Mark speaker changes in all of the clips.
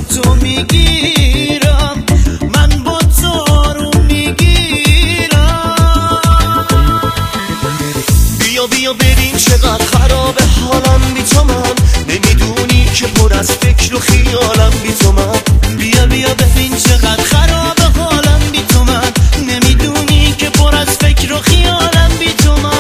Speaker 1: دستاتو میگیرم، من با تو رو میگیرم. بیا بیا ببین چقدر خرابه حالم بی تو، من نمیدونی که پر از فکر و خیالم بی تو. من بیا بیا ببین چقدر خرابه حالم بی تو، من نمیدونی که پر از فکر و خیالم بی تو. من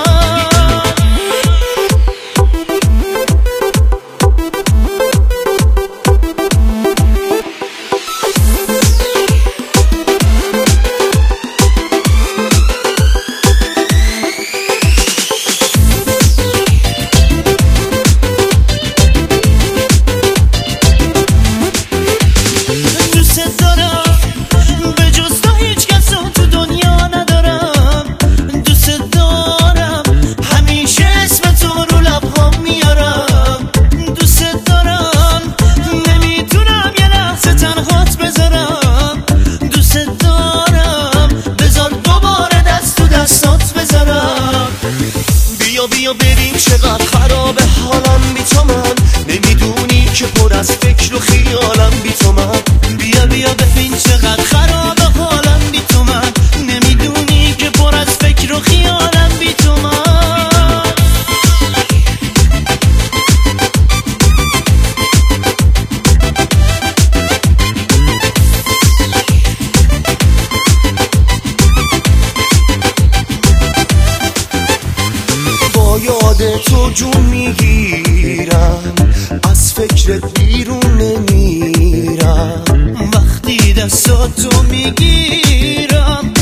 Speaker 1: بیا ببین چقدر خرابه حالم بی تو، من نمیدونی که پر از فکر و خیالم بی تو. من بیا بیا ببین چقدر خرابه حالم بی تو، من نمیدونی که پر از فکر و خیالم بی تو. من یاد تو جون میگیرم، از فکرت بیرون نمیرم. وقتی دستاتو میگیرم